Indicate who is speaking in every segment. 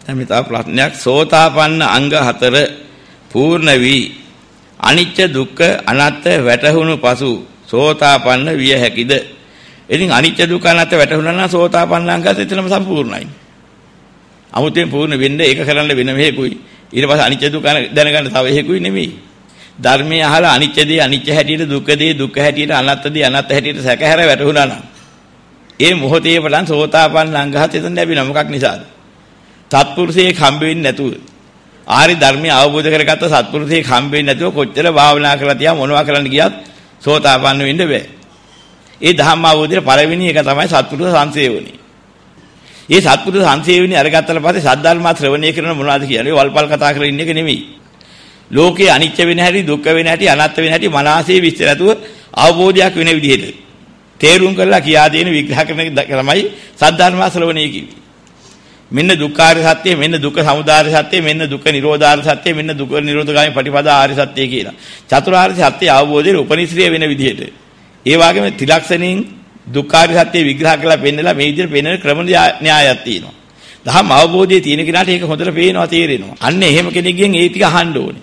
Speaker 1: මේ තව ප්‍රශ්නයක්. සෝතාපන්න අංග 4 පූර්ණ වී අනිත්‍ය දුක්ඛ අනාත්ම වැටහුණු පසු සෝතාපන්න විය හැකිද? ඉතින් අනිත්‍ය දුක්ඛ අනාත්ම වැටහුණා නම් සෝතාපන්න අංගත් එතනම සම්පූර්ණයි. 아무තෙන් පූර්ණ වෙන්න ඒක කරන්න වෙන මෙහෙකුයි. ඊට පස්සේ අනිත්‍ය දුක්ඛ දැනගන්න තව එහෙකුයි නෙමෙයි. ධර්මයේ අහලා අනිත්‍ය දේ අනිත්‍ය හැටියට, දුක්ඛ දේ දුක්ඛ හැටියට, අනාත්ම දේ අනාත්ම හැටියට සැකහැර වැටහුණා නම් ඒ මොහොතේ පටන් සෝතාපන්න අංගහත් එතන ලැබෙනවා. මොකක් නිසාද? සත්පුරුෂයෙක් හම්බ වෙන්නේ නැතුව ආරි ධර්මය අවබෝධ කරගත්ත සත්පුරුෂයෙක් හම්බ වෙන්නේ නැතුව කොච්චර භාවනා කරලා තියා මොනවා කරන්න ගියත් සෝතාපන්න වෙන්න බෑ. ඒ ධම්ම අවබෝධයේ පළවෙනි එක තමයි සත්පුරුෂ සංසේවණි. මේ සත්පුරුෂ සංසේවණි අරගත්තට පස්සේ සද්ධර්ම ශ්‍රවණය කරන මොනවද කියන්නේ? වල්පල් කතා කරලා ඉන්න එක නෙමෙයි. ලෝකේ අනිත්‍ය වෙන හැටි, දුක්ඛ වෙන හැටි, අනාත්ම වෙන හැටි මනසේ විස්තර නැතුව අවබෝධයක් වෙන විදිහට තේරුම් කරලා කියා දෙන විග්‍රහ කරන තමයි සද්ධර්ම ශ්‍රවණය කියන්නේ. මෙන්න දුක්ඛාරය සත්‍ය, මෙන්න දුක්ඛ සමුදය සත්‍ය, මෙන්න දුක්ඛ නිරෝධාරය සත්‍ය, මෙන්න දුක්ඛ නිරෝධගාමී පටිපදා ආර්ය සත්‍ය කියලා. චතුරාර්ය සත්‍ය අවබෝධයේ උපනිශ්‍රය වෙන විදිහට. ඒ වගේම ත්‍රිලක්ෂණයෙන් දුක්ඛාරය සත්‍ය විග්‍රහ කරලා පෙන්නලා මේ විදිහට පෙන්වන ක්‍රම න්‍යායක් තියෙනවා. දහම් අවබෝධයේ තියෙන කෙනාට ඒක හොඳට පේනවා, තේරෙනවා. අන්න එහෙම කෙනෙක්ගෙන් ඒ ටික අහන්න ඕනේ.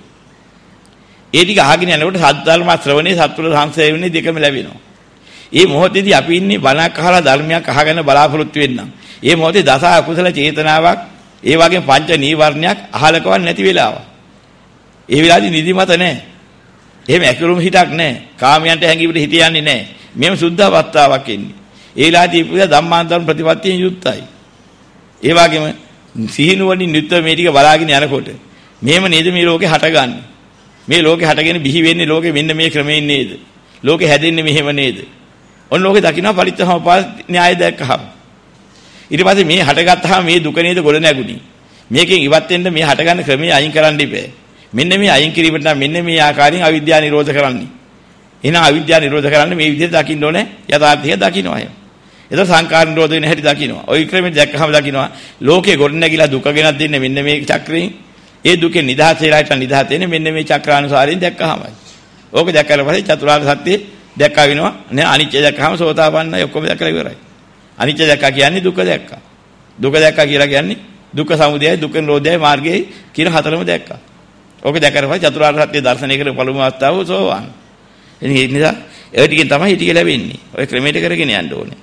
Speaker 1: ඒ ටික අහගෙන යනකොට සද්ධර්ම ශ්‍රවණේ, සත්පුරුෂ සංසේවණේ දෙකම ලැබෙනවා. මේ මොහොතේදී අපි ඉන්නේ බණක් අහලා ධර්මයක් අහගෙන බලාපොරොත්තු වෙන්නම්. මේ මොහොතේ දස අකුසල චේතනාවක්, ඒ වගේම පංච නීවරණයක් අහලකවත් නැති වෙලාවක්. ඒ වෙලාවේදී නිදිමත නැහැ. එහෙම ඇකිරුම් හිතක් නැහැ. කාමයන්ට හැංගීමට හිත යන්නේ නැහැ. මෙහෙම සුද්ධ අවස්ථාවක් එන්නේ. ඒ වෙලාවේදී පුදා ධම්මාන්තරම් ප්‍රතිපත්තියෙන් යුක්තයි. ඒ වගේම සිහිනුවණින් නිත්‍ය මේ ටික බලාගෙන යනකොට මෙහෙම නේද මේ ලෝකේ හටගන්නේ. මේ ලෝකේ හටගෙන බිහි වෙන්නේ ලෝකෙ මෙන්න මේ ක්‍රමයෙන් නේද? ලෝකෙ හැදෙන්නේ මෙහෙම නේද? ඔන්න ලෝකේ දකින්න පරිත්‍යාසෝපාද න්‍යාය දැක්කහම ඊට පස්සේ මේ හටගත්තාම මේ දුක නේද ගොඩ නැගුණේ. මේකෙන් ඉවත් වෙන්න මේ හටගන්න ක්‍රමයේ අයින් කරන්න ඉබේ. මෙන්න මේ අයින් කිරීමට නම් මෙන්න මේ ආකාරයෙන් අවිද්‍යාව නිරෝධ කරන්නේ. එහෙනම් අවිද්‍යාව නිරෝධ කරන්න මේ විදිහට දකින්න ඕනේ. යථාර්ථය දකින්නවා එහෙම. ඒක සංකාර නිරෝධ වෙන හැටි දකින්නවා. ওই ක්‍රමෙන් දැක්කහම දකින්නවා ලෝකේ ගොඩ නැගිලා දුක ගෙනත් දෙන්නේ මෙන්න මේ චක්‍රයෙන්. ඒ දුකේ නිදහස වෙලාට නිදහස වෙන්නේ මෙන්න මේ චක්‍රානුසාරයෙන් දැක්කහමයි. ඕක දැක්කලා පස්සේ චතුරාර්ය සත්‍ය දැක්කා වෙනවා. නේ අනිත්‍ය දැක්කහම සෝතාපන්නයි ඔක්කොම දැක්කලා ඉවරයි. අනිත්‍ය දැක්කා කියන්නේ දුක දැක්කා. දුක දැක්කා කියලා කියන්නේ දුක්ඛ සමුදයයි, දුක්ඛ නිරෝධයයි මාර්ගයයි කියන හතරම දැක්කා. ඕක දැක්කට පස්සේ චතුරාර්ය සත්‍ය දර්ශනය කරන පළමු අවස්ථාව සෝවාන්. එනිසා ඒ නිසා ඒ ටිකෙන් තමයි ඊටික ලැබෙන්නේ. ඔය ක්‍රමයට කරගෙන යන්න ඕනේ.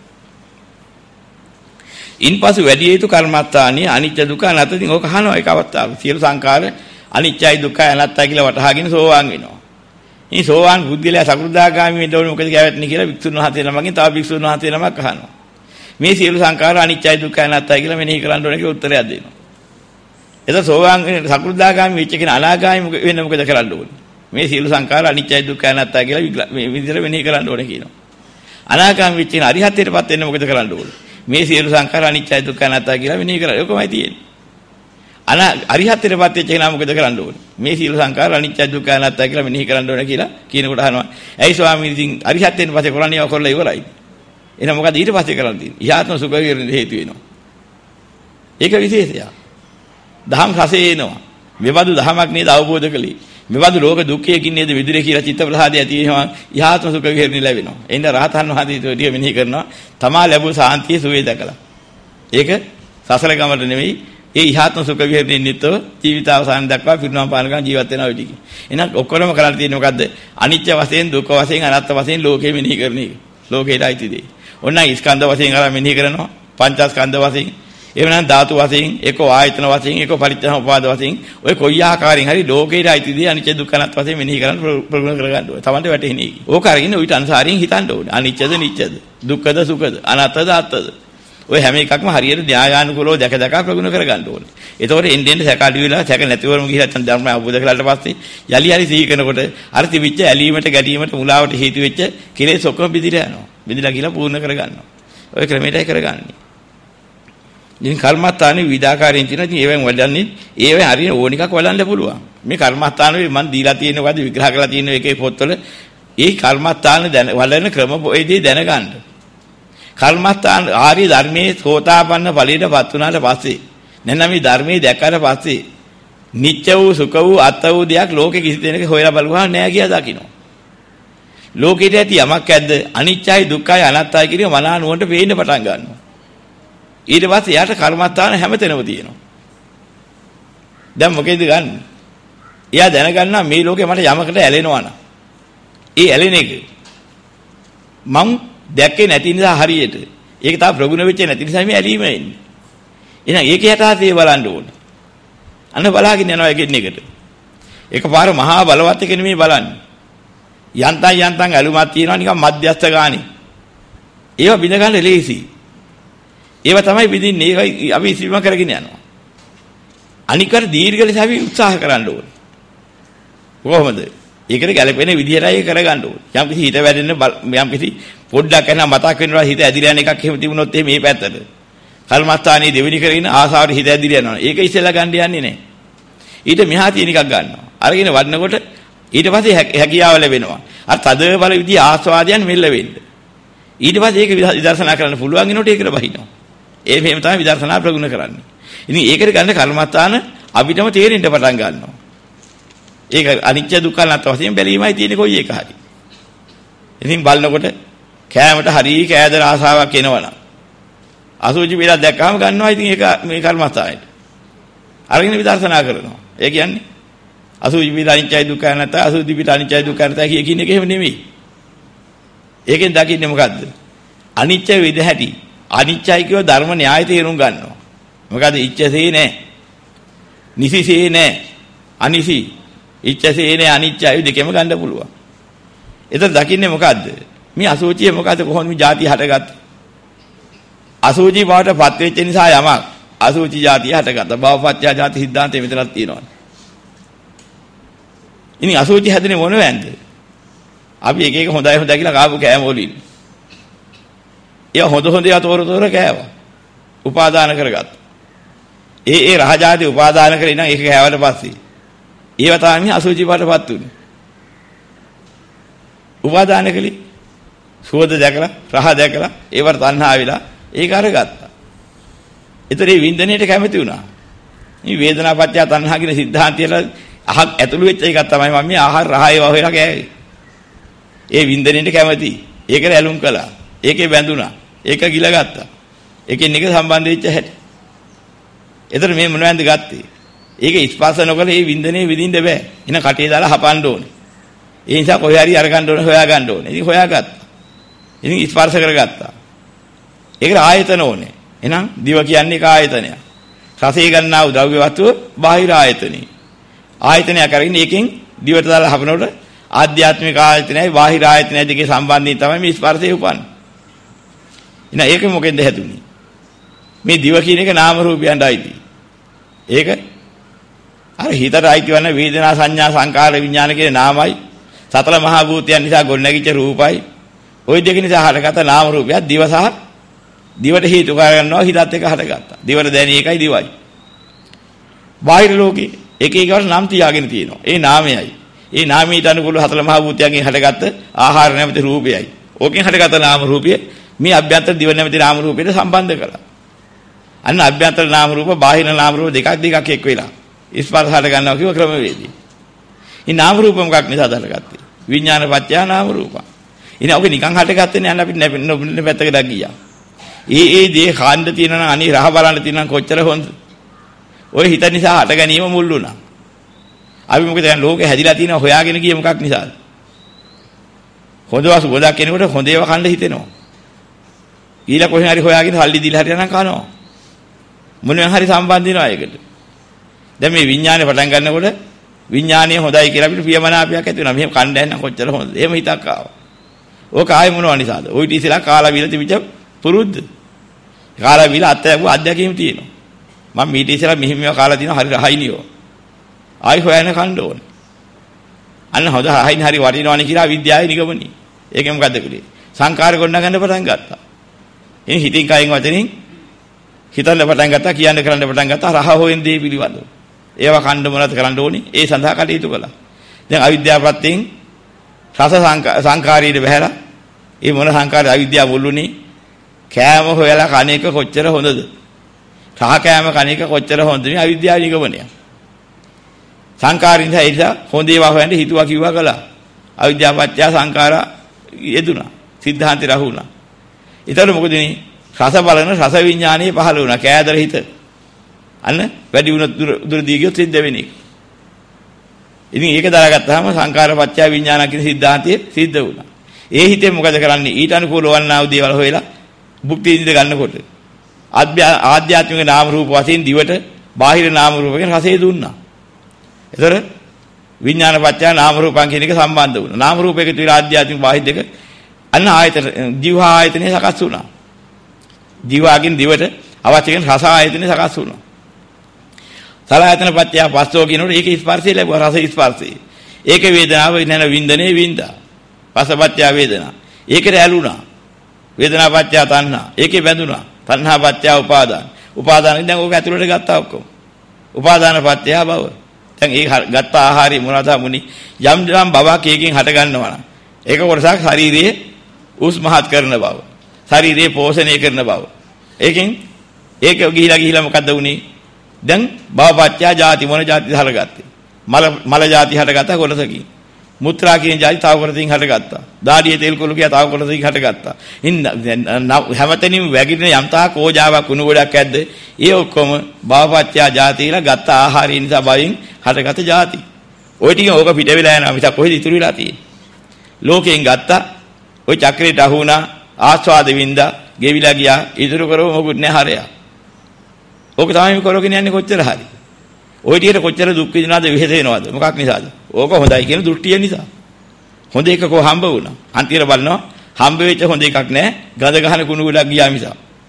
Speaker 1: ඉන්පසු වැඩි යුතු කර්මත්තානිය අනිත්‍ය දුක්ඛ අනාත්ම ඉතින් ඕක අහනවා ඒක අවස්ථාවේ. සියලු සංකාර අනිත්‍යයි දුක්ඛයි අනාත්තයි කියලා වටහාගෙන සෝවාන් වෙනවා. ඉතින් සෝවාන් බුද්ධිලා සකෘදාගාමී වෙන්න ඕනේ මොකද කියවත්නි කියලා වික්ෂුන් වහන්සේ නමකින් තව වික්ෂුන් වහන්සේ නමක් අහනවා. මේ සියලු සංකාර අනිත්‍යයි දුක්ඛයි අනාත්තයි කියලා මෙනෙහි කරන්න ඕනේ කියලා උත්තරයක් දෙනවා. එතකොට සෝවාන් සකෘදාගාමී වෙච්ච කෙනා අනාගාමී වෙන්න මොකද කරන්න ඕනේ? මේ සියලු සංකාර අනිත්‍යයි දුක්ඛයි අනාත්තයි කියලා මේ විදිහට මෙනෙහි කරන්න ඕනේ කියනවා. අනාගාමී වෙච්ච කෙනා අරිහත්ත්වයටපත් වෙන්න මොකද කරන්න ඕනේ? මේ සියලු සංකාර අනිත්‍යයි දුක්ඛයි අනාත්තයි කියලා මෙනෙහි කරලා ඒකමයි තියෙන්නේ. අරිහත්ත්වයටපත් වෙච්ච කෙනා මොකද කරන්න ඕනේ? මේ සියලු සංකාර අනිත්‍යයි දුක්ඛයි අනාත්තයි කියලා මෙනෙහි කරන්න ඕනේ කියලා කියනකොට අහනවා. ඇයි ස්වාමීනි ඉතින් අරිහත්ත්වයෙන් පස්සේ කරන්නේ කරලා ඉවරයි. එහෙනම් මොකද ඊට පස්සේ කරන්න තියෙන්නේ? ඉහාත්ම සුඛ විහරණ හේතු වෙනවා. ඒක විශේෂයක්. දහම් රසය එනවා. මෙබඳු දහමක් නේද අවබෝධ කළේ. මෙබඳු ලෝක දුක්ඛයකින් නේද විදුරේ කියලා චිත්ත ප්‍රසාදය ඇති වෙනවා. ඉහාත්ම සුඛ විහරණ ලැබෙනවා. එහෙනම් රහතන් වහන්සේ ටික මෙනෙහි කරනවා. තමා ලැබු සාන්තිය සුවේ දැකලා. ඒක සසල ගමට නෙවෙයි. ඒ ඉහාත්ම සුඛ විහරණය නිතව ජීවිතාවසාන දක්වා පිරුණම් පානකම් ජීවත් වෙනවා ඔය ටික. එහෙනම් ඔක්කොම කරලා තියෙන්නේ මොකද්ද? අනිත්‍ය වශයෙන්, දුක්ඛ වශයෙන්, අනාත්ම වශයෙන් ලෝකෙ මෙනෙහි කරන එක. ලෝකේට අයිති දෙයි. ඔන්න ස්කන්ධ වශයෙන් අර මෙනෙහි කරනවා. පංචස්කන්ධ වශයෙන්. එහෙම නැත්නම් ධාතු වශයෙන්, ඒක ආයතන වශයෙන්, ඒක පරිත්‍යාසෝපාද වශයෙන් ඔය කොයි ආකාරයෙන් හරි ලෝකේට අයිති දෙයි අනිත්‍ය දුක්ඛ අනාත්ම වශයෙන් මෙනෙහි කරන්න ප්‍රගුණ කරගන්න ඕනේ. තමන්ට වැටෙන්නේ. ඕක අරගෙන ඊට අනුසාරින් හිතන්න ඕනේ. අනිත්‍යද නිත්‍යද? දුක්ඛද සුඛද? අනාත්තද ආත්තද? ඔය හැම එකක්ම හරියට න්‍යායානුකූලව දැක දැක ප්‍රගුණ කරගන්න ඕනේ. ඒතකොට එන්නේ සැක අඩු වෙලා සැක නැතිවම ගිහිලා නැත්නම් ධර්මය අවබෝධ කරලාට පස්සේ යලි හරි සිහි කරනකොට අර තිබිච්ච ඇලීමට ගැටීමට මුලාවට හේතු වෙච්ච කෙලෙස් ඔක්කොම බිඳිලා යනවා. බිඳිලා ගිහලා පූර්ණ කරගන්නවා. ඔය ක්‍රමයටයි කරගන්නේ. ඉතින් කර්මස්ථානේ විවිධාකාරයෙන් තියෙනවා. ඉතින් ඒවෙන් වඩන්නේ ඒවෙන් හරිය ඕන එකක් වඩන්න පුළුවන්. මේ කර්මස්ථානේ මම දීලා තියෙන වද විග්‍රහ කරලා තියෙන එකේ පොත්වල ඒ කර්මස්ථාන වඩන ක්‍රම පොයේදී දැනගන්න. කර්මස්ථාන ආර්ය ධර්මයේ සෝතාපන්න ඵලයටපත් වුණාට පස්සේ නැත්නම් මේ ධර්මයේ දැක්කට පස්සේ නිත්‍ය වූ සුඛ වූ අත් වූ දෙයක් ලෝකෙ කිසි දෙයක හොයලා බලුවා නෑ කියලා දකින්න. ලෝකෙට ඇති යමක් ඇද්ද අනිත්‍යයි දුක්ඛයි අනාත්තයි කියන මනා නුවණට පේන්න පටන් ගන්නවා. ඊට පස්සේ යාට කර්මස්ථාන හැමතැනම තියෙනවා. දැන් මොකේද ගන්න? එයා දැනගන්නවා මේ ලෝකේ මට යමකට ඇලෙනවා නම්. ඒ ඇලෙන එක මං දැක්කේ නැති නිසා හරියට. ඒක තාම ප්‍රගුණ වෙච්ච නැති නිසා මේ ඇලීම එන්නේ. එහෙනම් ඒක යටහතේ බලන්න ඕනේ. අන්න බලාගෙන යනවා එකින් එකට. එකපාර මහා බලවත් එක නෙමෙයි බලන්නේ. යන්තම් ඇලුමක් තියෙනවා නිකන් මධ්‍යස්ථ ගානේ. ඒව බිඳ ගන්න ලේසි. ඒව තමයි බිඳින්නේ. ඒකයි අපි ඉස්මම කරගෙන යනවා. අනිකර දීර්ඝ ලෙස අපි උත්සාහ කරන්න ඕනේ. කොහොමද? ඒකට ගැළපෙන විදිහටයි කරගන්න ඕනේ. යම් කිසි හිත වැඩෙන්න යම් කිසි පොඩ්ඩක් යන මතක් වෙනවා හිත ඇදිලා යන එකක් එහෙම තිබුණොත් එහෙම මේ පැත්තට. කල්මස්ථානයේ දෙවෙනි කරගෙන ආසාවට හිත ඇදිලා යනවා. ඒක ඉස්සෙල්ලා ගන්න යන්නේ නැහැ. ඊට මෙහා තියෙන එකක් ගන්නවා. අරගෙන වඩනකොට ඊට පස්සේ හැකියාව ලැබෙනවා. අර තද බල විදිහ ආස්වාදයන් මෙල්ල වෙන්න. ඊට පස්සේ ඒක විදර්ශනා කරන්න පුළුවන් වෙනකොට ඒකට බහිනවා. ඒ මෙහෙම තමයි විදර්ශනා ප්‍රගුණ කරන්නේ. ඉතින් ඒකට ගන්න කර්මස්ථාන අපිටම තේරෙන්න පටන් ගන්නවා. ඒක අනිත්‍ය දුක්ඛ අනාත්ම වශයෙන් බැලීමයි තියෙන්නේ කොයි එක හරි. ඉතින් බලනකොට කෑමට හරි කෑදර ආසාවක් එනවනම් අසුචි පිටක් දැක්කම ගන්නවා. ඉතින් ඒක මේ කර්මස්ථානෙට අරගෙන විදර්ශනා කරනවා. ඒ කියන්නේ අසුචි පිට අනිත්‍යයි දුක්ඛ අනාත්ම අසුචි පිට අනිත්‍යයි දුක්ඛ අනාත්ම කියන එක එහෙම නෙමෙයි. ඒකෙන් දකින්නේ මොකද්ද? අනිත්‍ය විද හැටි. අනිත්‍යයි කියව ධර්ම න්‍යාය තේරුම් ගන්නවා. මොකද ඉච්ඡසේ නැහැ. නිසිසේ නැහැ. අනිසි. ඉච්ඡසේ නැහැ අනිත්‍යයි දෙකම ගන්න පුළුවන්. එතන දකින්නේ මොකද්ද? මේ අසුචිය මොකද්ද කොහොමද මේ ಜಾති හටගත්තේ? අසුචි බවට පත් වෙච්ච නිසා යමක් අසුචි ಜಾතිය හටගත්තා. භවපත්‍ය ಜಾති සිද්ධාන්තය මෙතනක් තියෙනවා. ඉතින් අසුචි හැදෙන්නේ මොන වෙන්ද? අපි එක එක හොඳයි කියලා කාපු කෑම වලින්. ඒ හොඳ ඒවා තෝර කෑවා. උපාදාන කරගත්තා. ඒ රහ ಜಾති උපාදාන කරේ නම් ඒක කෑවට පස්සේ ඒව තමයි අසුචි බවටපත් උනේ. උපාදාන කළේ සුවඳ දැකලා රහ දැකලා ඒවට තණ්හා වෙලා ඒක අරගත්තා. ඒතර මේ වින්දනයේට කැමති වුණා. මේ වේදනා පත්‍ය තණ්හා කියන સિદ્ધාන්තයට අහක් ඇතුළු වෙච්ච එකක් තමයි මම මේ ආහාර රහ ඒවා හොයලා කෑවේ. ඒ වින්දනයේට කැමති. ඒකට ඇලුම් කළා. ඒකේ බැඳුණා. ඒක ගිලගත්තා. ඒකෙන් එක සම්බන්ධ වෙච්ච හැටි. ඒතර මේ මොනවද ගත්තේ? ඒක ස්පර්ශ නොකර මේ වින්දනේ විඳින්න බෑ. එන කටේ දාලා හපන්න ඕනේ. ඒ නිසා කොහේ හරි අරගන්න ඕනේ, හොයා ගන්න ඕනේ. ඉතින් හොයාගත්තා. ඉතින් ස්පර්ශ කරගත්තා. ඒකට ආයතන ඕනේ. එහෙනම් දිව කියන්නේ එක ආයතනයක්. රසය ගන්නා වූ ද්‍රව්‍ය වස්තුව බාහිර ආයතනෙයි. ආයතනය කරගෙන ඒකෙන් දිවට දාලා හපනකොට ආධ්‍යාත්මික ආයතනයයි බාහිර ආයතනයයි දෙකේ සම්බන්ධයෙන් තමයි මේ ස්පර්ශය උපන්නේ. එහෙනම් ඒක මොකෙන්ද හැදුනේ? මේ දිව කියන එක නාම රූපයන්ට අයිති. ඒක අර හිතට අයිති වන වේදනා සංඥා සංකාර විඥාන කියන නාමයි සතර මහා භූතයන් නිසා ගොඩනැගිච්ච රූපයි. ওই දෙක නිසා හටගත්ත නාම රූපයක් දිව සහ දිවට හේතු කරගන්නවා හිතත් එක හටගත්තා. දිවට දැනෙන එකයි දිවයි. බාහිර ලෝකේ එක එකවට නම් තියාගෙන තියෙනවා. ඒ නාමයයි. ඒ නාමයට අනුකූල හතර මහා භූතයන්ගෙන් හටගත්ත ආහාර නැමැති රූපයයි. ඕකෙන් හටගත්ත නාම රූපය මේ අභ්‍යන්තර දිව නැමැති නාම රූපයට සම්බන්ධ කළා. අන්න අභ්‍යන්තර නාම රූප බාහිර නාම රූප දෙකක් එක් වෙලා ස්පර්ශ හට ගන්නවා කියව ක්‍රමවේදී. මේ නාම රූප මොකක් නිසාද හටගත්තේ? විඥාන පත්‍ය නාම රූප. ඉතින් ඔක නිකන් හටගත්තේ නෑ අපි නොබින්න පැත්තකට ගියා. ඒ දේ කාණ්ඩ තියෙනවා නම් අනි රහ බලන්න තියෙනවා කොච්චර හොඳ. ඔය හිත නිසා හට ගැනීම මුල් වුණා. අපි මොකද දැන් ලෝකේ හැදිලා තියෙනවා හොයාගෙන ගියේ මොකක් නිසාද? හොඳ වස්තු ගොඩක් කෙනෙකුට හොඳ ඒවා කන්න හිතෙනවා. ඊළඟ කොහෙන් හරි හොයාගෙන සල්ලි දීලා හරි යනවා කනවා. මොනවා හරි සම්බන්ධ වෙනවා ඒකට. දැන් මේ විඥානේ පටන් ගන්නකොට විඥානීය හොඳයි කියලා අපිට ප්‍රියමනාපයක් ඇති වෙනවා. මෙහෙම කණ්ඩ යන කොච්චර හොඳද? එහෙම හිතක් ආවා. ඕක ආයේ මොනවා නිසාද? ওই ටිසලා කාලා බීලා තිබිච්ච පුරුද්ද. කාලා බීලා අත්දැකීම් තියෙනවා. මම මේ ටිසලා මෙහෙම කාලා දිනවා හරි රහයිනියෝ. ආයි හොයන කණ්ඩ ඕන. අන්න හොඳ රහයින් හරි වටිනවනේ කියලා විද්‍යාවේ නිගමනයි. ඒකෙන් මොකද්ද කළේ? සංකාර ගොඩනගන්න පටන් ගත්තා. එනි හිතින් කයින් වචනින් හිතන්න පටන් ගත්තා කියන්න කරන්න පටන් ගත්තා රහ හොයෙන් දේ පිළිවඳව. ඒවා කණ්ඩ මොනවද කරන්න ඕනේ? ඒ සඳහා කටයුතු කළා. දැන් අවිද්‍යාව ප්‍රත්‍යයෙන් රස සංකාරීට බහැලා ඒ මොන සංකාරය අවිද්‍යාව මුල්ුනේ කෑම හොයලා කණ එක කොච්චර හොඳද? රහ කෑම කණ එක කොච්චර හොඳද? මේ අවිද්‍යාව නිගමනය. සංකාරින්ද ඒ නිසා හොඳ ඒවා හොයන්න හිතුවා කිව්වා කළා. අවිද්‍යාව පත්‍ය සංකාරා යෙදුනා. සිද්ධාන්තේ රහුණා. ඊතර මොකද මේ රස බලන රස විඥානීය පහළ වුණා. කෑදර හිත. අන්න වැඩි වුණොත් දුර දී ගියොත් සිද්ධ වෙන එක. ඉතින් ඒක දාගත්තාම සංඛාරපච්චය විඥාන කියන સિદ્ધාන්තය සිද්ධ වුණා. ඒ හිතේ මොකද කරන්නේ? ඊට අනුකූල වන්නා වූ දේවල් හොයලා භුක්ති විඳින්න ගන්නකොට ආධ්‍යාත්මික නාම රූප වශයෙන් දිවට බාහිර නාම රූපයෙන් රසය දුන්නා. ඒතර විඥානපච්චය නාම රූපං කියන එක සම්බන්ධ වුණා. නාම රූප එකතු වෙලා ආධ්‍යාත්මික බාහිර දෙක අන්න ආයතන ජීවා ආයතනේ සකස් වුණා. ජීවාගෙන් දිවට අවශ්‍ය කරන රස ආයතනේ සකස් වුණා. සලආයතන පත්‍ය පස්සෝ කියනකොට ඒකේ ස්පර්ශය ලැබුවා රස ස්පර්ශය. ඒකේ වේදනාව නැන වින්දනේ වින්දා. පසපත්‍ය වේදනා. ඒකේ ඇලුනා. වේදනා පත්‍ය තණ්හා. ඒකේ බැඳුනා. තණ්හා පත්‍ය උපාදාන. උපාදානෙන් දැන් ඕක ඇතුළට ගත්තා ඔක්කොම. උපාදාන පත්‍ය භව. දැන් ඒ ගත්ත ආහාරي මොනවාද මුනි යම් යම් බවක් එකකින් හට ගන්නවා නම් ඒක කොටසක් ශරීරයේ උස් මහත් කරන බව. ශරීරයේ පෝෂණය කරන බව. ඒකෙන් ඒක ගිහිලා මොකද්ද වුනේ? දැන් භවපත්‍ය ජාති මොන ජාතිද හටගත්තේ? මල ජාති හටගත්තා කොටසකින්. මුත්‍රා කියන ජාති තව කොටසකින් හටගත්තා. දාඩියේ තෙල් කොළු කියා තව කොටසකින් හටගත්තා. හැමතැනින්ම වැగిරෙන යම්තා කෝජාවක් උණු ගොඩක් ඇද්ද? ඒ ඔක්කොම භවපත්‍ය ජාතිලා ගත්ත ආහාරය නිසා බයින් හටගත්ත ජාති. ওই ටික ඕක පිට වෙලා යනවා මිසක් කොහෙද ඉතුරු වෙලා තියෙන්නේ? ලෝකයෙන් ගත්තා. ওই චක්‍රයට අහු වුණා ආස්වාද වින්දා ගෙවිලා ගියා ඉතුරු කරව මොකුත් නැහැ හරයක්. ඕක තමයි කරගෙන යන්නේ කොච්චර හරි. ওই ටිකට කොච්චර දුක් විඳිනවද විහෙස වෙනවද? මොකක් නිසාද? ඕක හොඳයි කියන දෘෂ්ටිය නිසා. හොඳ එකක හම්බ වුණා. අන්තිමට බලනවා හම්බ වෙච්ච හොඳ එකක් නැහැ. ගඳ ගහන කුණු ගොඩක් ගියා මිසක්.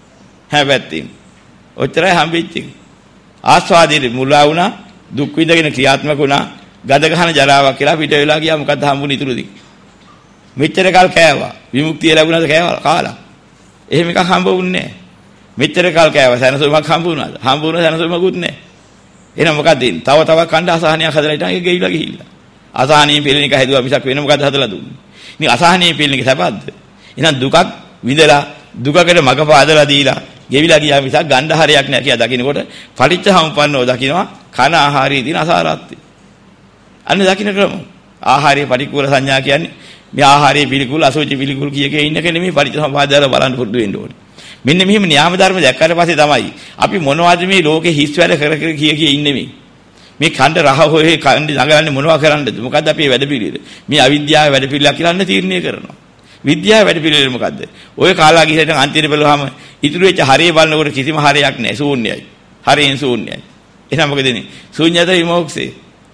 Speaker 1: හැබැයි ඔච්චරයි හම්බෙච්ච එක. ආස්වාදයේ මුලා වුණා දුක් විඳගෙන ක්‍රියාත්මක වුණා. ගඳ ගහන ජරාවක් කියලා පිට වෙලා ගියා මොකද්ද හම්බුනේ ඉතුරුදී? මෙච්චර කල් කෑවා. විමුක්තිය ලැබුණාද කෑවා කාලා. එහෙම එකක් හම්බ වුණේ නැහැ. මෙච්චර කල් කෑවා සැනසීමක් හම්බ වුණාද? හම්බ වුණ සැනසීමකුත් නැහැ. එහෙනම් මොකද දෙන්නේ? තව තවත් කණ්ඩ අසහනයක් හදලා ඉතින් ඒක ගෙවිලා ගිහිල්ලා. අසහනිය පිළින එක හැදුවා මිසක් වෙන මොකද හදලා දුන්නේ? ඉතින් අසහනිය පිළින එක සැපද්ද? එහෙනම් දුකක් විඳලා දුකකට මග පාදලා දීලා ගෙවිලා ගියා මිසක් ගණ්ඩ හරයක් නැහැ කියලා දකින්නකොට පටිච්චසමුප්පන්නව දකින්නවා කන ආහාරයේ තියෙන අසාරත්වය. අන්න දකින්න ක්‍රම. ආහාරයේ පටික්කුල සංඥා කියන්නේ මේ ආහාරයේ පිළිකුල් අසෝචි පිළිකුල් කියකේ ඉන්නක නෙමෙයි පටිච්චසමුපාදයල බලන්න පුරුදු වෙන්න ඕනේ. මෙන්න මෙහෙම න්‍යාම ධර්ම දැක්කට පස්සේ තමයි අපි මොනවද මේ ලෝකේ හිස් වැඩ කර කිය ඉන්නේ මේ කණ්ඩ රහ හොයේ කණ්ඩ නගලන්නේ මොනවා කරන්නද? මොකද්ද අපේ වැඩ පිළිවෙල? මේ අවිද්‍යාව වැඩ පිළිවෙල කියලා අන්න තීරණය කරනවා. විද්‍යාව වැඩ පිළිවෙල මොකද්ද? ඔය කාලා ගිහින් අන්තිමට බලුවාම ඉතුරු වෙච්ච හරිය බලනකොට කිසිම හරියක් නැහැ. ශූන්‍යයි. හරියෙන් ශූන්‍යයි. එහෙනම් මොකද වෙන්නේ? ශූන්‍යත විමෝක්ෂේ.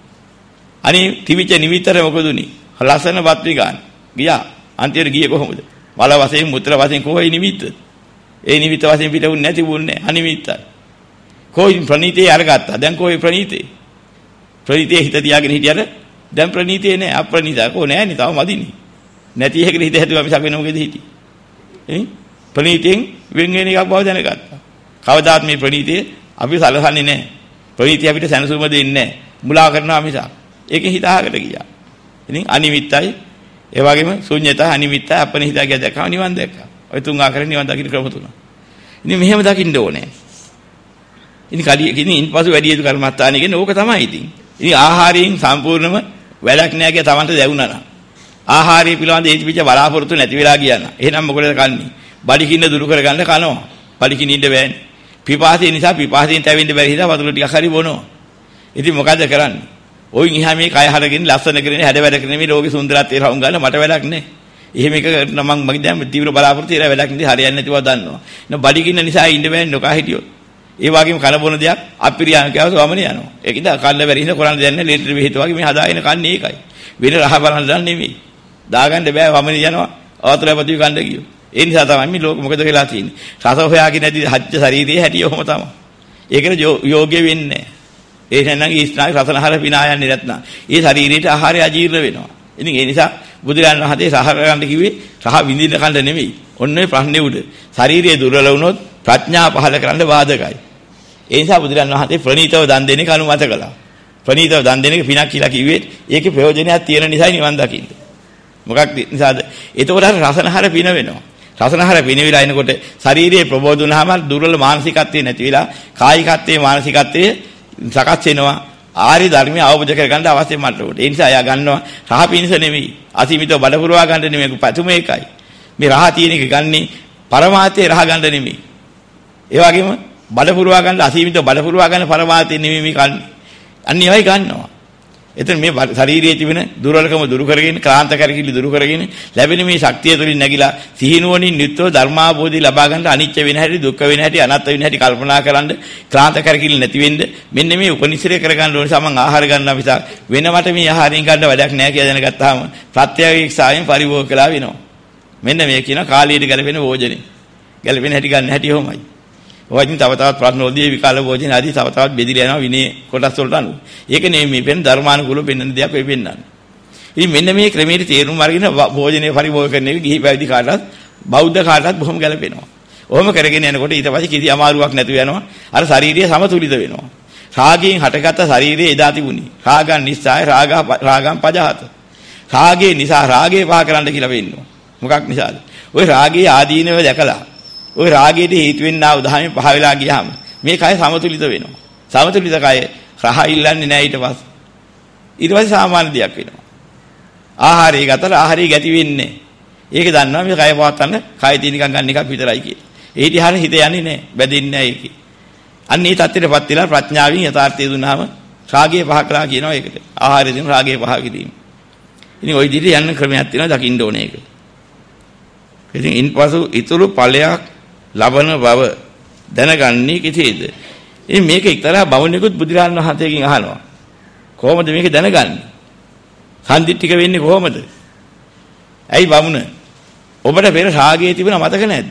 Speaker 1: අනේ තිවිච්ච නිමිතර මොකද උනේ? ලස්සන බත් විගාන. ගියා. අන්තිමට ගියේ කොහොමද? මල වශයෙන් මුත්‍ර වශයෙන් කොහේ නිමිත්ත? ඒ නිමිත්ත වශයෙන් පිටුුන්නේ නැතිුන්නේ අනිමිත්තයි. කොයි ප්‍රණීතේ අරගත්තා. දැන් කොයි ප්‍රණීතේ? ප්‍රණීතේ හිත තියාගෙන හිටියට දැන් ප්‍රණීතේ නෑ අප්‍රණීතයි. කො නෑනේ තව මදිනේ. නැති එකකට හිත හැදුවා මිසක් වෙන මොකේද හිටියේ? ප්‍රණීතෙන් වෙන වෙන එකක් බව දැනගත්තා. කවදාත් මේ ප්‍රණීතේ අපි සලසන්නේ නෑ. ප්‍රණීතය අපිට සැනසුම දෙන්නේ නෑ. මුලා කරනවා මිසක්. ඒකෙන් හිතාකට ගියා. ඉතින් අනිමිත්තයි ඒ වගේම ශුන්‍යතයි අනිමිත්තයි අපනිහිතයි කියලා දැක්කම නිවන් දැක්කා. ඔය තුන් ආකාරයෙන් නිවන් දකින්න ක්‍රම තුන. ඉතින් මෙහෙම දකින්න ඕනේ. ඉතින් කලින් ඉන්පසු වැඩි යුතු කර්මස්ථානෙ කියන්නේ ඕක තමයි ඉතින්. ඉතින් ආහාරයෙන් සම්පූර්ණම වැඩක් නෑ කියලා Tamanට දැවුණා නම්. ආහාරය පිළිබඳ ඒතිපිච්ච බලාපොරොත්තු නැති වෙලා ගියා නම්. එහෙනම් මොකද කන්නේ? බඩිකින්න දුරු කරගන්න කනවා. බඩිකින්න ඉන්න බෑනේ. පිපාසය නිසා පිපාසයෙන් තැවෙන්න බැරි හින්දා වතුර ටිකක් හරි බොනවා. ඉතින් මොකද කරන්නේ? ඔයින් එහා මේ කය හරගෙන ලස්සන කරගෙන හැඩ වැඩ කරගෙන මේ ලෝකේ සුන්දරත්වය රවුම් ගන්න මට වැඩක් නැහැ. එහෙම එක මම මගේ දැන් තීව්‍ර බලාපොරොත්තු ඉර වැඩක් නෙදී හරියන්නේ නැතිව දන්නවා. න බඩගින්න නිසා ඉන්න බෑනේ නොකා හිටියොත්. ඒ වගේම කන බොන දෙයක් අපිරියාම කියවස වමනේ යනවා. ඒකද කන්න බැරි හින්දා කරන්න දෙයක් නැහැ. ලීටර විහිත වගේ මේ හදාගෙන කන්නේ ඒකයි. වෙන රහ බලන්න දන්නේ නෙමෙයි. දාගන්න බෑ වමනේ යනවා. අවතරපති කන්න ගියෝ. ඒ නිසා තමයි මේ ලෝක මොකද වෙලා තියෙන්නේ. රස හොයාගෙන නැති හච්ච ශරීරයේ හැටි ඔහොම තමයි. ඒකට යෝග්‍ය වෙන්නේ නැහැ. ඒ නැත්නම් ඒ ස්නායු රසනහර පිනා යන්නේ නැත්නම් ඒ ශරීරයට ආහාරය අජීර්ණ වෙනවා. ඉතින් ඒ නිසා බුදුරජාණන් වහන්සේ රහ ගන්න කිව්වේ රහ විඳින්න කන්න නෙමෙයි. ඔන්න ඔය ප්‍රශ්නේ උඩ. ශරීරයේ දුර්වල වුණොත් ප්‍රඥා පහල කරන්න බාධකයි. ඒ නිසා බුදුරජාණන් වහන්සේ ප්‍රණීතව දන් දෙන එක අනුමත කළා. ප්‍රණීතව දන් දෙන එක පිනක් කියලා කිව්වේ ඒකේ ප්‍රයෝජනයක් තියෙන නිසා නිවන් දකින්න. මොකක් නිසාද? එතකොට රසනහර පින වෙනවා. රසනහර පින විලා එනකොට ශරීරයේ ප්‍රබෝධ වුණාම දුර්වල මානසිකත්වය නැති වෙලා කායිකත්වයේ මානසිකත්වයේ සකස් වෙනවා. ආරි ධර්මය අවබෝධ කරගන්න අවශ්‍ය මට්ටමට. ඒ නිසා එයා ගන්නවා රහ පිනිස නෙමෙයි. අසීමිතව බඩ පුරවා ගන්න නෙමෙයි. පැතුම එකයි. මේ රහ තියෙන එක ගන්නේ පරමාර්ථයේ රහ ගන්න නෙමෙයි. ඒ වගේම බඩ පුරවා ගන්න අසීමිත බඩ පුරවා ගන්න පරමාර්ථය නෙමෙයි මේ කන්නේ. අන්න ඒවයි ගන්නවා. එතන මේ ශරීරයේ තිබෙන දුර්වලකම දුරු කරගෙන ක්ලාන්ත කරකිලි දුරු කරගෙන ලැබෙන මේ ශක්තිය තුළින් නැగిලා සිහිනුවණින් නිත්‍යව ධර්මාභෝධය ලබා ගන්න අනිත්‍ය වෙන හැටි දුක්ඛ වෙන හැටි අනාත්ම වෙන හැටි කල්පනා කරන්න ක්ලාන්ත කරකිලි නැති වෙන්න මෙන්න මේ උපනිශ්‍රය කරගන්න ඕන නිසා මම ආහාර ගන්නවා මිසක් වෙනවට මේ ආහාරයෙන් ගන්න වැඩක් නැහැ කියලා දැනගත්තාම ප්‍රත්‍යවේක්ෂාවෙන් පරිභෝග කළා වෙනවා. මෙන්න මේ කියන කාලීයට ගැලපෙන භෝජනේ. ගැලපෙන හැටි ගන්න හැටි ඔහොමයි. ඔයකින් තව තවත් ප්‍රශ්න වලදී විකාල භෝජන ආදී තව තවත් බෙදිලා යනවා විනය කොටස් වලට අනුව. ඒක නෙමෙයි මේ වෙන ධර්මානුකූලව පෙන්වන දෙයක් වෙයි පෙන්වන්නේ. ඉතින් මෙන්න මේ ක්‍රමයේ තේරුම් අරගෙන භෝජනයේ පරිභෝග කරන එක ගිහි පැවිදි කාටවත් බෞද්ධ කාටවත් බොහොම ගැලපෙනවා. ඔහොම කරගෙන යනකොට ඊට පස්සේ කිසි අමාරුවක් නැතුව යනවා. අර ශාරීරිය සමතුලිත වෙනවා. රාගයෙන් හටගත්ත ශාරීරිය එදා තිබුණි. රාගන් නිස්සාය රාගම් පජහත. රාගයේ නිසා රාගේ පහ කරන්න කියලා වෙන්නවා. මොකක් නිසාද? ওই රාගයේ ආදීනව දැකලා ওই රාගයට හේතු වෙන්නා උදාහරණය පහ වෙලා ගියාම මේ කය සමතුලිත වෙනවා. සමතුලිත කය රහ ඉල්ලන්නේ නැහැ ඊට පස්සේ. ඊට පස්සේ සාමාන්‍ය දෙයක් වෙනවා. ආහාරය ගතලා ආහාරය ගැති වෙන්නේ. ඒක දන්නවා මේ කය පවත්තන්න කය තියෙන නිකන් ගන්න එකක් විතරයි කියලා. ඒ දිහාට හිත යන්නේ නැහැ. බැඳෙන්නේ නැහැ ඒකේ. අන්න ඒ தත්ත්වයටපත් වෙලා ප්‍රඥාවෙන් යථාර්ථය දුන්නාම රාගය පහ කළා කියනවා ඒකට. ආහාරය දෙන රාගය පහ කිරීම. ඉතින් ওই විදිහට යන්න ක්‍රමයක් තියෙනවා දකින්න ඕනේ ඒක. ඉතින් ඉන්පසු ඊතුරු ඵලයක් ලබන බව දැනගන්නේ කෙසේද? ඉතින් මේක එක්තරා බවුණෙකුත් බුදුරජාණන් වහන්සේගෙන් අහනවා. කොහොමද මේක දැනගන්නේ? සම්දිත්තික වෙන්නේ කොහොමද? ඇයි බමුණ? ඔබට පෙර රාගයේ තිබුණ මතක නැද්ද?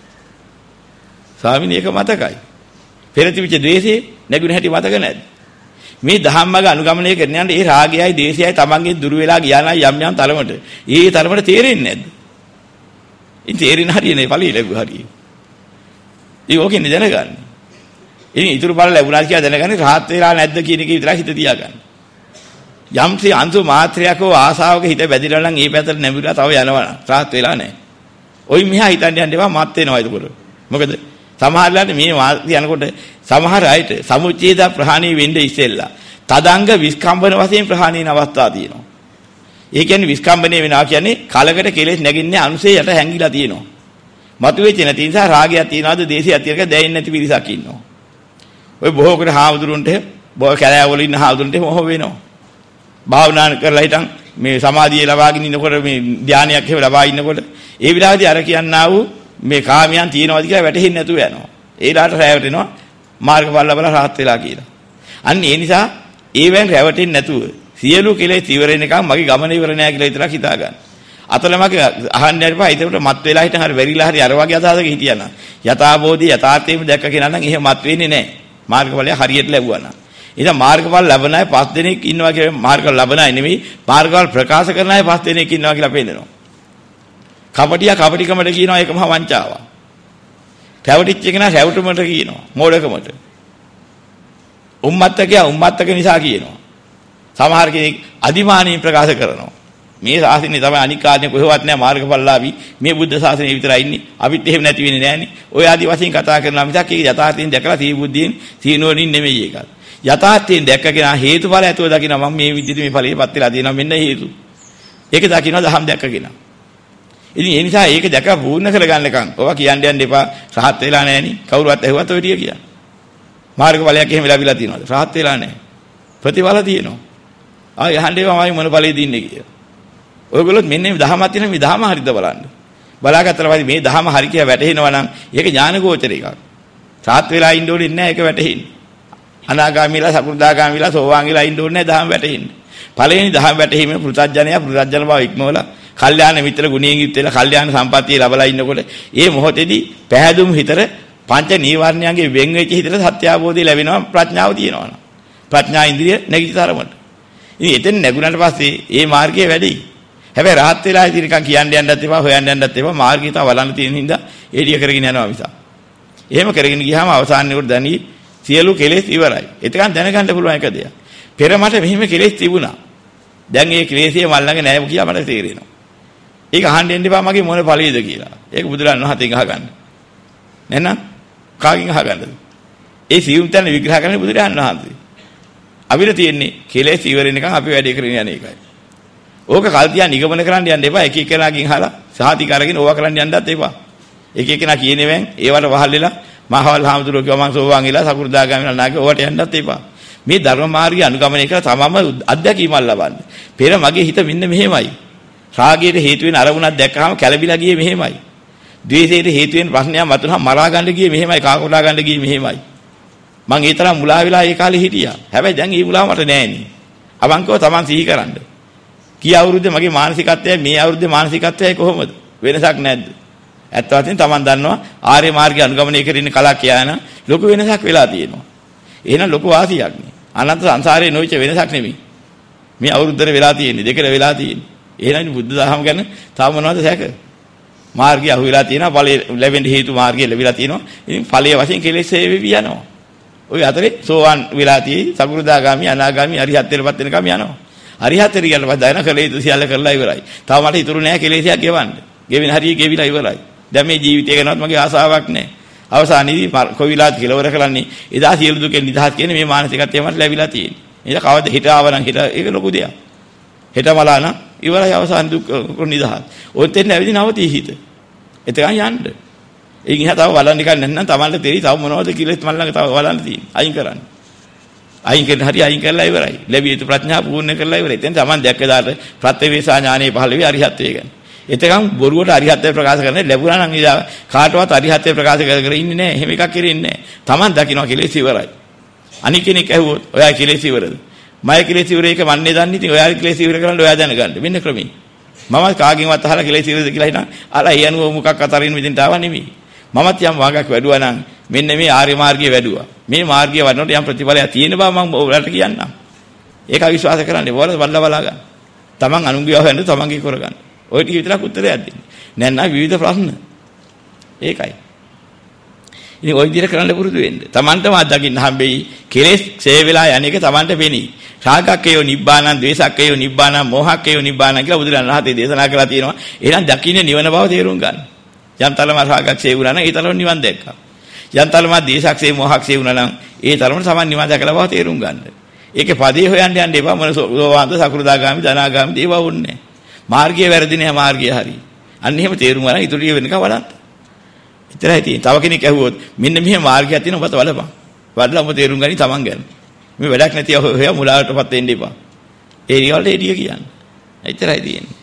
Speaker 1: ස්වාමීනි ඒක මතකයි. පෙර තිබිච්ච ද්වේෂේ නැගුණ හැටි මතක නැද්ද? මේ ධම්මග අනුගමනය කරන යනකොට ඒ රාගයයි ද්වේෂයයි තමන්ගෙන් දුර වෙලා ගියා නම් යම් යම් තරමට ඒ තරමට තේරෙන්නේ නැද්ද? ඉතින් තේරෙන හරියනේ ඵලී ලැබු හරිය. ඒ ඕකෙන් දැනගන්න. ඉතින් ඊතුරු ඵල ලැබුණා කියලා දැනගන්නේ රහත් වෙලා නැද්ද කියන එක විතරයි හිත තියාගන්න. යම්සේ අන්තු මාත්‍රයකෝ ආසාවක හිත බැඳිලා නම් ඒ පැත්තට නැඹුරලා තව යනවා රහත් වෙලා නැහැ. ඔයි මෙහා හිතන්න යන්න එපා මත් වෙනවා ඒකවල. මොකද සමහරලාට මේ මාත්‍රි යනකොට සමහර අයට සමුච්ඡේද ප්‍රහාණය වෙන්නේ ඉස්සෙල්ලා තදංග විස්කම්බන වශයෙන් ප්‍රහාණය වෙන අවස්ථා තියෙනවා. ඒ කියන්නේ විස්කම්බනේ වෙනවා කියන්නේ කලකට කෙලෙස් නැගින්නේ අනුසේ යට හැංගිලා තියෙනවා. මතුවෙච්ච නැති නිසා රාගයක් තියනවාද දේශයක් තියනක දැයින් නැති පිරිසක් ඉන්නවා. ඔය බොහෝ කොට හාමුදුරුන්ට බොහෝ කැලෑවල ඉන්න හාමුදුරුන්ට මොහො වෙනවා. භාවනා කරලා හිටන් මේ සමාධිය ලබාගෙන ඉන්නකොට මේ ධානයක් එහෙම ලබා ඉන්නකොට ඒ විලාසදී අර කියන්නා වූ මේ කාමයන් තියනවාද කියලා වැටහෙන්නේ නැතුව යනවා. ඒලාට රැවටෙනවා මාර්ගඵල ලැබලා rahat වෙලා කියලා. අන්න ඒ නිසා ඒවෙන් රැවටෙන්නේ නැතුව සියලු කෙලෙස් ඉවර වෙනකම් මගේ ගමන ඉවර නෑ කියලා විතරක් හිතා ගන්න. අතලමක අහන්න යනවා ඒකට මත් වෙලා හිටන් හරි වෙරිලා හරි අර වගේ අදහසක හිටියනම් යථාබෝධි යථාර්ථයෙන්ම දැක්ක කෙනා නම් එහෙම මත් වෙන්නේ නෑ. මාර්ගඵලය හරියට ලැබුවා නම්. ඉතින් මාර්ගඵල ලැබන අය 5 දෙනෙක් ඉන්නවා කියලා මාර්ගඵල ලැබන අය නෙමෙයි මාර්ගඵල ප්‍රකාශ කරන අය 5 දෙනෙක් ඉන්නවා කියලා පෙන්නනවා. කපටියා කපටිකමට කියනවා ඒක මහා වංචාවක්. රැවටිච්ච කෙනා රැවටුමට කියනවා මෝඩකමට. උම්මත්තකයා උම්මත්තක නිසා කියනවා. සමහර කෙනෙක් අදිමානී ප්‍රකාශ කරනවා. මේ ශාසනය තමයි අනික් කාර්යය කොහෙවත් නැහැ මාර්ගඵලලාභී මේ බුද්ධ ශාසනය විතරයි ඉන්නේ. අපිත් එහෙම නැති වෙන්නේ නැහනේ. ඔය ආදි වශයෙන් කතා කරනවා මිසක් ඒක යථාර්ථයෙන් දැකලා තී බුද්ධියෙන් තීනුවණින් නෙමෙයි ඒක. යථාර්ථයෙන් දැක්කගෙන හේතුඵල ඇතුව දකිනවා මම මේ විදිහට මේ ඵලයේපත් වෙලා තියෙනවා මෙන්න හේතු. ඒක දකිනවා දහම් දැක්කගෙන. ඉතින් ඒ නිසා ඒක දැක පූර්ණ කරගන්නකම් ඔවා කියන්න යන්න එපා. රහත් වෙලා නැහෙනි. කවුරුවත් ඇහුවත් ඔය ටික කියන්න. මාර්ගඵලයක් එහෙම ලැබිලා තියෙනවද? රහත් වෙලා නැහැ. ප්‍රතිඵල තියෙනවා. ආය යහන්න ඒවා මම මොන ඵලෙද ඉන්නේ කියලා. ඔයගොල්ලොත් මෙන්න මේ දහමක් තියෙනවා මේ දහම හරිද බලන්න. බලාගත්තට පස්සේ මේ දහම හරි කියලා වැටහෙනවා නම් ඒක ඥානගෝචර එකක්. රහත් වෙලා ඉන්න ඕනේ නැහැ ඒක වැටහෙන්නේ. අනාගාමීලා සකෘදාගාමීලා සෝවාන්ගීලා ඉන්න ඕනේ නැහැ දහම වැටහෙන්නේ. ඵලයෙන් දහම වැටහීමේ පෘථජ්ජනයා පෘථජ්ජන බව ඉක්මවලා කල්යාණ මිත්‍ර ගුණයෙන් යුත් වෙලා කල්යාණ සම්පත්තිය ලැබලා ඉන්නකොට ඒ මොහොතේදී පැහැදුම් හිතර පංච නීවරණයන්ගේ වෙන් වෙච්ච හිතට සත්‍ය අවබෝධය ලැබෙනවා ප්‍රඥාව තියෙනවා. ප්‍රඥා ඉන්ද්‍රිය නැගිටි තරමට. ඉතින් එතෙන් නැගුණාට පස්සේ ඒ මාර්ගය වැඩි. හැබැයි rahat වෙලා ඉතින් නිකන් කියන්න යන්නත් එපා හොයන්න යන්නත් එපා මාර්ගය තව බලන්න තියෙන හින්දා ඒ ටික කරගෙන යනවා මිස. එහෙම කරගෙන ගියාම අවසානයේකට දැනි සියලු කෙලෙස් ඉවරයි. එතකන් දැනගන්න පුළුවන් එක දෙයක්. පෙර මට මෙහිම කෙලෙස් තිබුණා. දැන් ඒ ක්ලේශය මල් ළඟ නැහැ කියලා මට තේරෙනවා. ඒක අහන්න දෙන්න එපා මගේ මොන ඵලයේද කියලා. ඒක බුදුරන් වහන්සේගෙන් අහගන්න. නැත්නම් කාගෙන් අහගන්නද? ඒ සියුම් තැන විග්‍රහ කරන්නේ බුදුරන් වහන්සේ. අපිට තියෙන්නේ කෙලෙස් ඉවර වෙනකන් අපි වැඩේ කරගෙන යන එකයි. ඕක කල් තියා නිගමන කරන්න යන්න එපා. එක එකනාගෙන් අහලා සාහිතික අරගෙන ඕවා කරන්න යන්නත් එපා. එක එකනා කියනවෙන් ඒවට වහල් වෙලා මහවල් හාමුදුරුවෝ කිව්වා මං සෝවාන් වෙලා සකු르දාගාමී අනාගාමී ඔවට යන්නත් එපා. මේ ධර්ම මාර්ගය අනුගමනය කරලා තමම අත්දැකීමක් ලබන්න. පෙර මගේ හිත මෙන්න මෙහෙමයි. රාගයට හේතු වෙන අරමුණක් දැක්කහම කැළඹිලා ගියේ මෙහෙමයි. ද්වේෂයට හේතු වෙන ප්‍රශ්නයක් මතුනහම මරා ගන්න ගියේ මෙහෙමයි. කාකොලා ගන්න ගියේ මෙහෙමයි. මං ඒ තරම් මුලා වෙලා ඒ කාලේ හිටියා. හැබැයි දැන් ඒ මුලාව මට නෑනේ. අවංකව තමන් සිහි කරන්න. කී අවුරුද්දේ මගේ මානසිකත්වය මේ අවුරුද්දේ මානසිකත්වය කොහොමද? වෙනසක් නැද්ද? ඇත්ත වශයෙන්ම තමන් දන්නවා ආර්ය මාර්ගය අනුගමනය කරගෙන කලක් කියන ලොකු වෙනසක් වෙලා තියෙනවා. එහෙනම් ලොකු වාසියක් නේ. අනන්ත සංසාරේ නොවිච්ච වෙනසක් නෙමෙයි. මේ අවුරුද්දට වෙලා තියෙන්නේ දෙකට වෙලා තියෙන්නේ. එහෙනම් බුද්ධ දහම ගැන තව මොනවද සැක? මාර්ගය අහු වෙලා තියෙනවා ඵලයේ ලැබෙන්න හේතු මාර්ගය ලැබිලා තියෙනවා. ඉතින් ඵලයේ වශයෙන් කෙලෙස් හේවෙවි යනවා. ඔය අතරේ සෝවාන් වෙලා තියෙයි සකු르දාගාමි අනාගාමි අරිහත්ත්වයටපත් වෙනකම් යනවා. අරිහත්ත්වයට ගියලා පස්සේ දයන කලේ යුතු සියල්ල කරලා ඉවරයි. තව මට ඉතුරු නැහැ කෙලෙසයක් ගෙවන්න. ගෙවෙන හරිය ගෙවිලා ඉවරයි. දැන් මේ ජීවිතය ගැනවත් මගේ ආසාවක් නැහැ. අවසානයේදී කොවිලාත් කෙලවර කරන්නේ එදා සියලු දුකෙන් නිදහස් කියන්නේ මේ මානසිකත්වය මට ලැබිලා තියෙන්නේ. ඒක කවද හිත ආවනම් හිත ඒක ලොකු දෙයක්. හිතමලා නම් ඉවරයි අවසාන දුක් නිදහස්. ඔතෙන් නැවිදි නවතී හිත. එතකන් යන්න. ඒකින් තව බලන්න නිකන් නැත්නම් තමන්ට තේරි තව මොනවද කියලා මම ළඟ තව බලන්න තියෙන්නේ. අයින් කරන්න. අයින් කරන හරිය අයින් කරලා ඉවරයි. ලැබිය යුතු ප්‍රඥා පූර්ණ කරලා ඉවරයි. එතෙන් තමන් දැක්ක දාට ප්‍රත්‍යවේසා ඥානෙ පහළ වෙයි අරිහත්ත්වය ගැන. එතකන් බොරුවට අරිහත්ත්වය ප්‍රකාශ කරන්නේ ලැබුණා නම් ඉතින් කාටවත් අරිහත්ත්වය ප්‍රකාශ කර ඉන්නේ නැහැ. එහෙම එකක් කෙරෙන්නේ නැහැ. තමන් දකින්න කෙලෙස් ඉවරයි. අනික කෙනෙක් ඇහුවොත් ඔයා කෙලෙස් ඉවරද? මම කෙලෙස් ඉවර එක මන්නේ දන්නේ. ඉතින් ඔයා කෙලෙස් ඉවර කරන්න ඔයා දැනගන්න. මෙන්න ක්‍රමී. මම කාගෙන්වත් අහලා කෙලෙස් ඉවරද කියලා හිතන අර ඒ අනුව මොකක් අතරින් මෙතෙන්ට ආවා නෙමෙයි. මමත් යම් වාගයක් වැඩුවා නම් මෙන්න මේ ආර්ය මාර්ගය වැඩුවා. මේ මාර්ගය වඩනකොට යම් ප්‍රතිඵලයක් තියෙන බව මම ඔයාලට කියන්නම්. ඒක විශ්වාස කරන්න. ඔයාලා බලලා බලා ගන්න. තමන් අනුන්ගේ වහන්න තමන්ගේ කරගන්න. ඔය ටික විතරක් උත්තරයක් දෙන්න. නැත්නම් විවිධ ප්‍රශ්න. ඒකයි. ඉතින් ওই විදිහට කරන්න පුරුදු වෙන්න. තමන්ටම අත්දකින්න හම්බෙයි. කෙලෙස් ඡේ වෙලා යන්නේක තමන්ට වෙනි. රාගක්කේයෝ නිබ්බානං, ද්වේෂක්කේයෝ නිබ්බානං, මෝහක්කේයෝ නිබ්බානං කියලා බුදුරජාණන් වහන්සේ දේශනා කළා තියෙනවා. එහෙනම් දකින්නේ නිවන බව තේරුම් ගන්න. යම් තරම රාගක්ෂේ වුණා නම් ඒ තරම නිවන් දැක්කා. යම් තරම ද්වේෂක්ෂේ මොහක්ෂේ වුණා නම් ඒ තරම සමන් නිවන් දැකලා බව තේරුම් ගන්න. ඒකේ පදේ හොයන්න යන්න එපා. මොන සෝවාන්ද සකෘදාගාමි ධනාගාමි ඒව වුන්නේ. මාර්ගය වැරදි නෑ මාර්ගය හරි. අන්න එහෙම තේරුම් ගන්න ඊටු ටික වෙනකම් වඩන්න. එතරයි තියෙන්නේ. තව කෙනෙක් ඇහුවොත් මෙන්න මෙහෙම මාර්ගයක් තියෙනවා ඔබට වලපන්. වඩලා ඔබ තේරුම් ගනි තමන් ගැන. මේ වැඩක් නැති අය මුලාවටපත් වෙන්න එපා. ඒ ඊවලට එළිය කියන්නේ. එතරයි තියෙන්නේ.